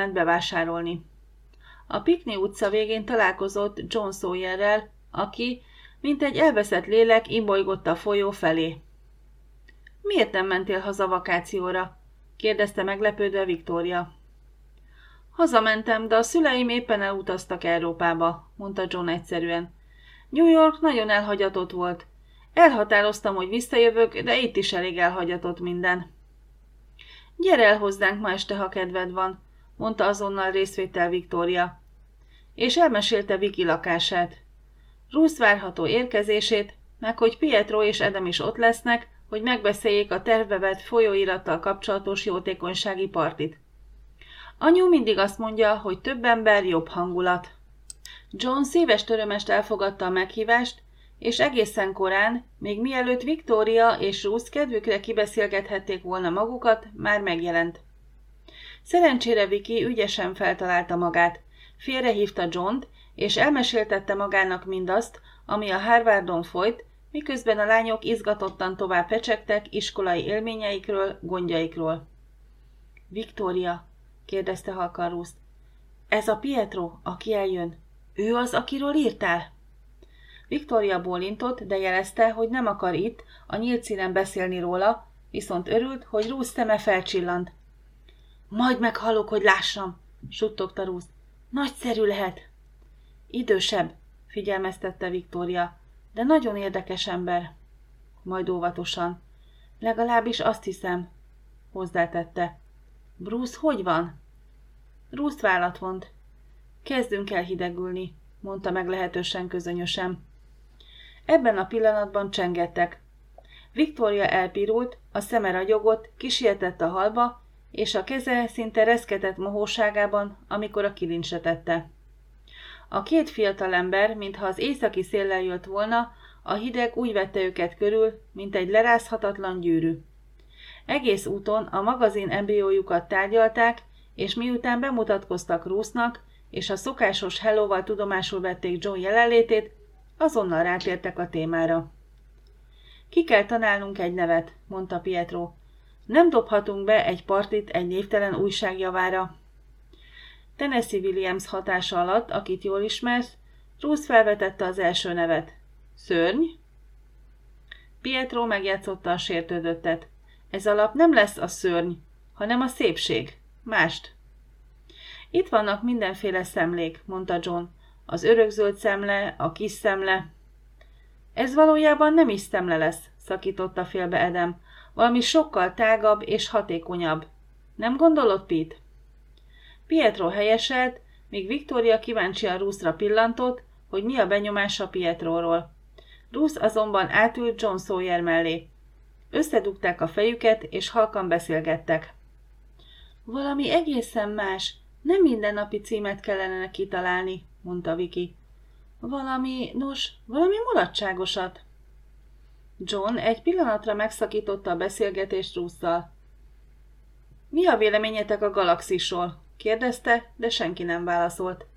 elment bevásárolni. A Pickney utca végén találkozott John Sawyerrel, aki, mint egy elveszett lélek, imbolygott a folyó felé. Miért nem mentél haza vakációra? Kérdezte meglepődve Victoria. Hazamentem, de a szüleim éppen elutaztak Európába, mondta John egyszerűen. New York nagyon elhagyatott volt. Elhatároztam, hogy visszajövök, de itt is elég elhagyatott minden. Gyere el hozzánk ma este, ha kedved van, mondta azonnal részvétel Victoria. És elmesélte Vicky lakását. Ruth várható érkezését, meg hogy Pietro és Adam is ott lesznek, hogy megbeszéljék a tervbe vett folyóirattal kapcsolatos jótékonysági partit. Anyu mindig azt mondja, hogy több ember, jobb hangulat. John szíves törömest elfogadta a meghívást, és egészen korán, még mielőtt Victoria és Ruth kedvükre kibeszélgethették volna magukat, már megjelent. Szerencsére Vicky ügyesen feltalálta magát, félrehívta Johnt, és elmeséltette magának mindazt, ami a Harvardon folyt, miközben a lányok izgatottan tovább fecsegtek iskolai élményeikről, gondjaikról. Victoria, kérdezte halkan Ruth, ez a Pietro, aki eljön. Ő az, akiről írtál? Victoria bólintott, de jelezte, hogy nem akar itt, a nyílt színen beszélni róla, viszont örült, hogy Ruth szeme felcsillant. Majd meghallok, hogy lássam, suttogta Ruth. Nagyszerű lehet. Idősebb, figyelmeztette Victoria, de nagyon érdekes ember. Majd óvatosan. Legalábbis azt hiszem, hozzátette. Bruce hogy van? Ruth vállat vont. Kezdünk el hidegülni, mondta meglehetősen közönyösen. Ebben a pillanatban csengettek. Victoria elpirult, a szeme ragyogott, kisietett a halba, és a keze szinte reszketett mohóságában, amikor a kilincsre tette. A két fiatalember, mintha az északi széllel jött volna, a hideg úgy vette őket körül, mint egy lerázhatatlan gyűrű. Egész úton a magazin embriójukat tárgyalták, és miután bemutatkoztak Ruthnak, és a szokásos hellóval tudomásul vették John jelenlétét, azonnal rátértek a témára. Ki kell találnunk egy nevet, mondta Pietro. Nem dobhatunk be egy partit egy névtelen újság javára. Tennessee Williams hatása alatt, akit jól ismersz, Ruth felvetette az első nevet. Szörny? Pietro megjátszotta a sértődöttet. Ez alap nem lesz a szörny, hanem a szépség. Mást. Itt vannak mindenféle szemlék, mondta John. Az örökzöld szemle, a kis szemle. Ez valójában nem is szemle lesz, szakította félbe Adam. Valami sokkal tágabb és hatékonyabb. Nem gondolod, Pete? Pietro helyeselt, míg Victoria kíváncsian Ruthra pillantott, hogy mi a benyomása Pietróról. Ruth azonban átült John Sawyer mellé. Összedugták a fejüket, és halkan beszélgettek. Valami egészen más, nem mindennapi címet kellene kitalálni, mondta Vicky. Valami mulatságosat. John egy pillanatra megszakította a beszélgetést Ruth-szal. Mi a véleményetek a galaxisról? Kérdezte, de senki nem válaszolt.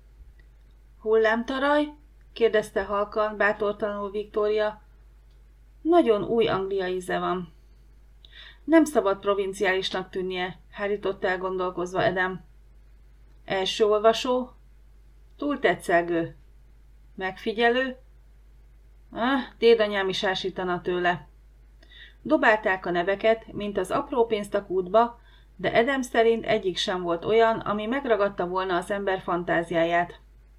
Hullámtaraj? Kérdezte halkan, bátortalanul Victoria. Nagyon új Anglia íze van. Nem szabad provinciálisnak tűnnie, hárított elgondolkozva Adam. Első olvasó? Túl tetszelgő. Megfigyelő? Dédanyám is ásítana tőle. Dobálták a neveket, mint az apró pénzt a kútba, de Adam szerint egyik sem volt olyan, ami megragadta volna az ember fantáziáját.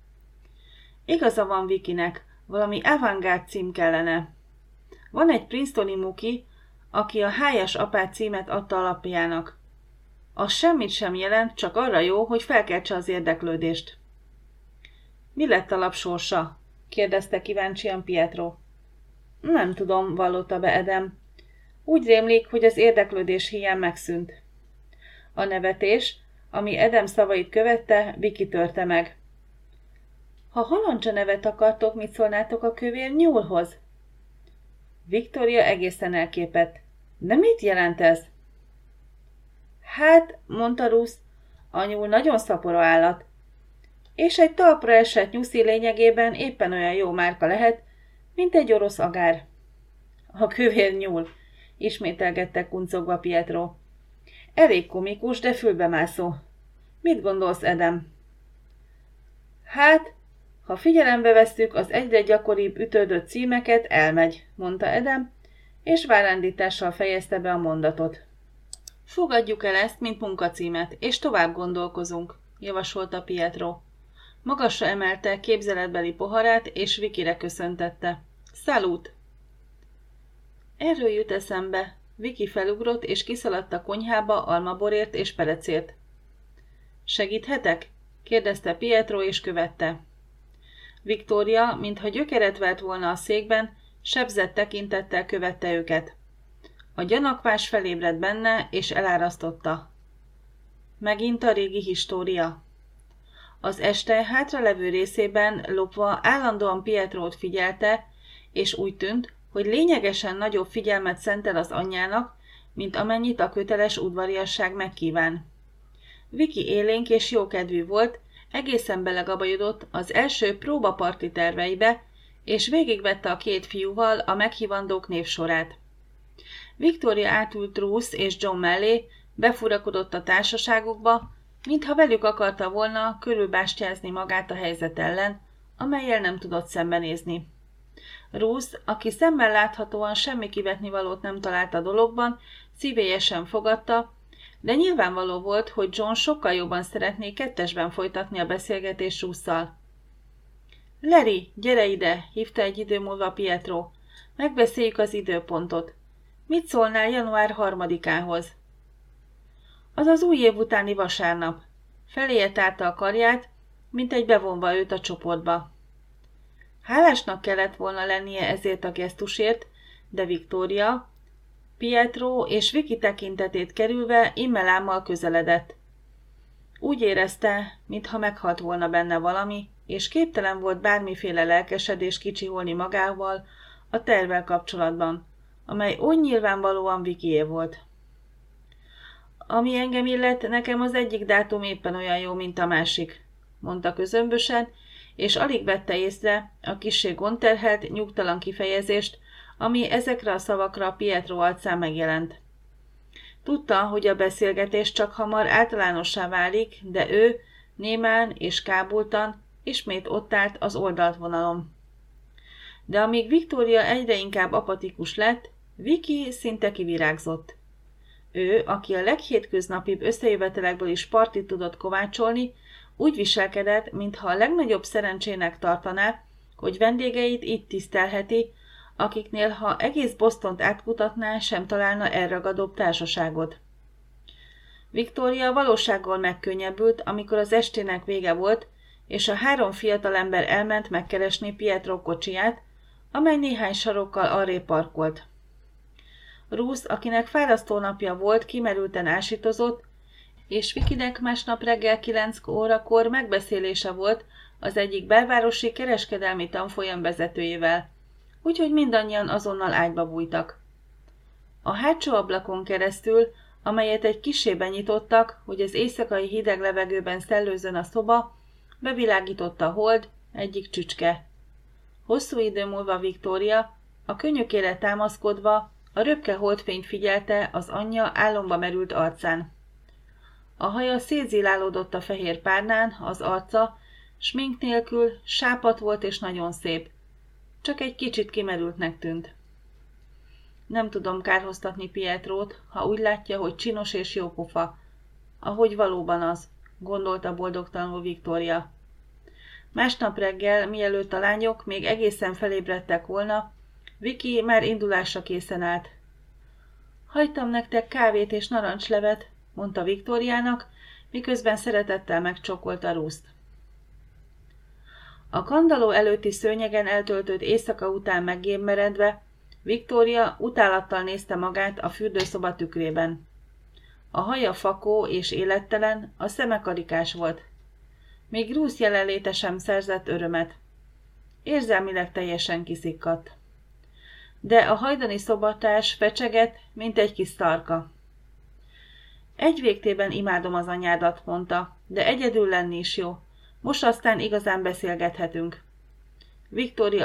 Igaza van Vickynek, valami avantgárd cím kellene. Van egy princetoni muki, aki a Hájas apád címet adta alapjának. Az semmit sem jelent, csak arra jó, hogy felkeltse az érdeklődést. Mi lett a lap sorsa? Kérdezte kíváncsian Pietro. Nem tudom, vallotta be Adam. Úgy rémlik, hogy az érdeklődés hiány megszűnt. A nevetés, ami Adam szavait követte, Vicky törte meg. Ha halandzsa nevet akartok, mit szólnátok a kövér nyúlhoz? Victoria egészen elképett. De mit jelent ez? Hát, mondta Ruth, a nyúl nagyon szapora állat. És egy talpra esett nyuszi lényegében éppen olyan jó márka lehet, mint egy orosz agár. A kövér nyúl, ismételgette kuncogva Pietro. Elég komikus, de fülbemászó. Mit gondolsz, Adam? Hát, ha figyelembe vesszük az egyre gyakoribb ütődött címeket, elmegy, mondta Adam, és várándítással fejezte be a mondatot. Fogadjuk el ezt, mint munkacímet, és tovább gondolkozunk, javasolta Pietro. Magasra emelte képzeletbeli poharát, és Vikire köszöntette. Szalút! Erről jut eszembe. Viki felugrott, és kiszaladt a konyhába almaborért és perecért. Segíthetek? Kérdezte Pietro, és követte. Viktória, mintha gyökeret vert volna a székben, sebzett tekintettel követte őket. A gyanakvás felébredt benne, és elárasztotta. Megint a régi história. Az este hátralevő részében lopva állandóan Pietrót figyelte, és úgy tűnt, hogy lényegesen nagyobb figyelmet szentel az anyjának, mint amennyit a köteles udvariasság megkíván. Viki élénk és jókedvű volt, egészen belegabajodott az első próbaparti terveibe, és végigvette a két fiúval a meghívandók névsorát. Viktória átült Ruth és John mellé, befurakodott a társaságukba, mintha velük akarta volna körülbástyázni magát a helyzet ellen, amellyel nem tudott szembenézni. Ruth, aki szemmel láthatóan semmi kivetnivalót nem talált a dologban, szívélyesen fogadta, de nyilvánvaló volt, hogy John sokkal jobban szeretné kettesben folytatni a beszélgetést Russzal. Larry, gyere ide, hívta egy idő múlva Pietro. Megbeszéljük az időpontot. Mit szólnál január 3-ához? Az az új év utáni vasárnap. Feléje tárta a karját, mint egy bevonva őt a csoportba. Hálásnak kellett volna lennie ezért a gesztusért, de Viktória, Pietro és Viki tekintetét kerülve immelámmal közeledett. Úgy érezte, mintha meghalt volna benne valami, és képtelen volt bármiféle lelkesedés kicsiholni magával a tervvel kapcsolatban, amely oly nyilvánvalóan Vikié volt. Ami engem illet, nekem az egyik dátum éppen olyan jó, mint a másik, mondta közömbösen, és alig vette észre a kissé gondterhelt, nyugtalan kifejezést, ami ezekre a szavakra Pietro arcán megjelent. Tudta, hogy a beszélgetés csak hamar általánossá válik, de ő, némán és kábultan, ismét ott állt az oldalt vonalon. De amíg Viktória egyre inkább apatikus lett, Viki szinte kivirágzott. Ő, aki a leghétköznapibb összejövetelekből is partit tudott kovácsolni, úgy viselkedett, mintha a legnagyobb szerencsének tartaná, hogy vendégeit itt tisztelheti, akiknél, ha egész Bostont átkutatná, sem találna elragadóbb társaságot. Viktória valósággal megkönnyebbült, amikor az estének vége volt, és a 3 fiatalember elment megkeresni Pietro kocsiját, amely néhány sarokkal arrébb parkolt. Ruth, akinek fárasztó napja volt, kimerülten ásítozott, és Vikinek másnap reggel 9 órakor megbeszélése volt az egyik belvárosi kereskedelmi tanfolyam vezetőjével, úgyhogy mindannyian azonnal ágyba bújtak. A hátsó ablakon keresztül, amelyet egy kissé benyitottak, hogy az éjszakai hideg levegőben szellőzön a szoba, bevilágította a hold, egyik csücske. Hosszú idő múlva Viktória, a könyökére támaszkodva, a röpke holdfényt figyelte az anyja álomba merült arcán. A haja szétzilálódott a fehér párnán, az arca, smink nélkül, sápadt volt és nagyon szép. Csak egy kicsit kimerültnek tűnt. Nem tudom kárhoztatni Pietrót, ha úgy látja, hogy csinos és jópofa. Ahogy valóban az, gondolta boldogtalanul Viktória. Másnap reggel, mielőtt a lányok még egészen felébredtek volna, Viki már indulásra készen állt. Hagytam nektek kávét és narancslevet, mondta Viktóriának, miközben szeretettel megcsókolta Ruszt. A kandalló előtti szőnyegen eltöltött éjszaka után meggémmeredve, Viktória utálattal nézte magát a fürdőszoba tükrében. A haja fakó és élettelen, a szeme karikás volt. Még Ruth jelenléte sem szerzett örömet. Érzelmileg teljesen kiszikkadt. De a hajdani szobatárs fecsegett, mint egy kis szarka. Egy végtében imádom az anyádat, mondta, de egyedül lenni is jó. Most aztán igazán beszélgethetünk. Viktória